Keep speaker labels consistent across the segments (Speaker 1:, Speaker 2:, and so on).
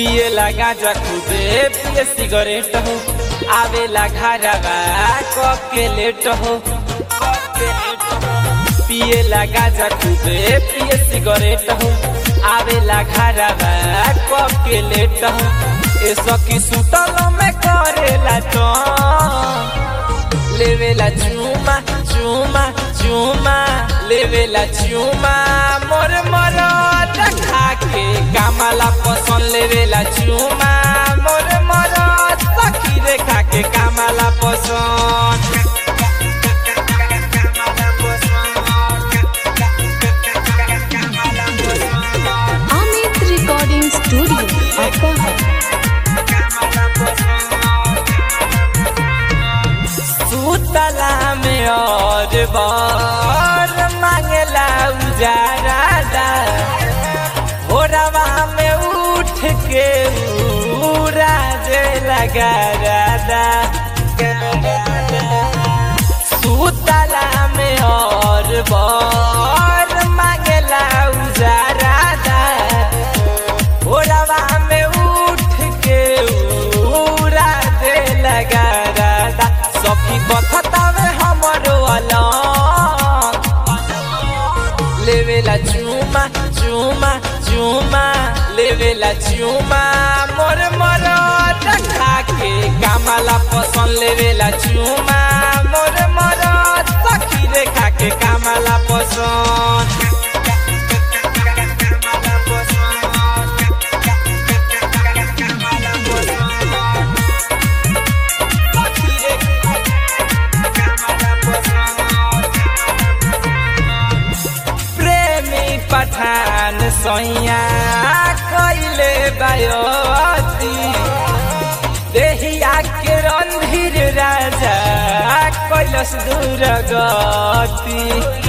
Speaker 1: पिएला गांजा खूबे पिए सिगरेट हो आवेला घरवा कब के लेट हो पिएला गांजा खूबे पिए सिगरेट हो आवेला घरवा कब के लेट हो ए सखी सुतल में करेला तो लेवेला चुमा चुमा चुमा लेवेला चुमा मोर मोर खा के कामला पसंद लेवेला चुमा मोर मोर सखी रे खा के कामला पसंद
Speaker 2: अमित रिकॉर्डिंग स्टूडियो
Speaker 1: सुतला में और बार मांगला उजारा भोरवा में उठ के उराजे लगा रादा सुतला में और बार मांगला उजारा भोरवा में उठ के उराजे लगा रादा सखी बखतावे हमरो अलग लेवेला चुमा चुमा चुमा लेवेला चुमा मोर मोर खा के कामला पसंद लेवेला चुमा मोर मोर सखी रे खा के कामला पसंद पठान सैया कैले बायोती देहिया के रणधीर राजा कैलस दूर गति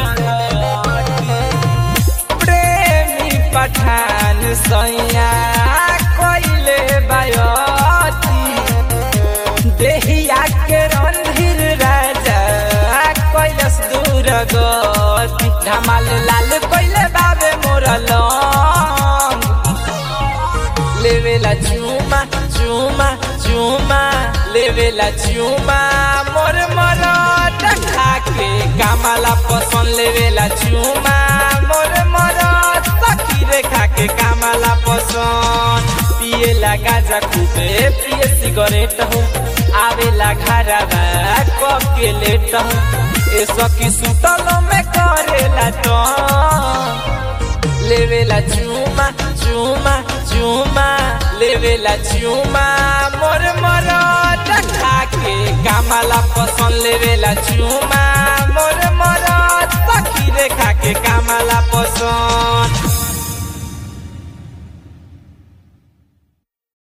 Speaker 1: प्रेमी पठान सैया कैले बायोती देहिया के रणधीर राजा कैलस दूर गति धमाल लाल कैले बाबे मोर लंग लेवेला चुमा चुमा चुमा लेवेला चुमा मोर मोर खा के कामला पसंद लेवेला चुमा मोर मोर सखी रे खा के कामला पसंद पिएला गांजा खूबे पिए सिगरेट हो आवेला घरवा कब के लेट हो ए सखी सुतल में करेला तो लेवेला चुमा चुमा चुमा लेवेला चुमा मोर मोर खा के कामला पसंद लेवेला चुमा मोर मोर सखी रे खा के कामला पसंद।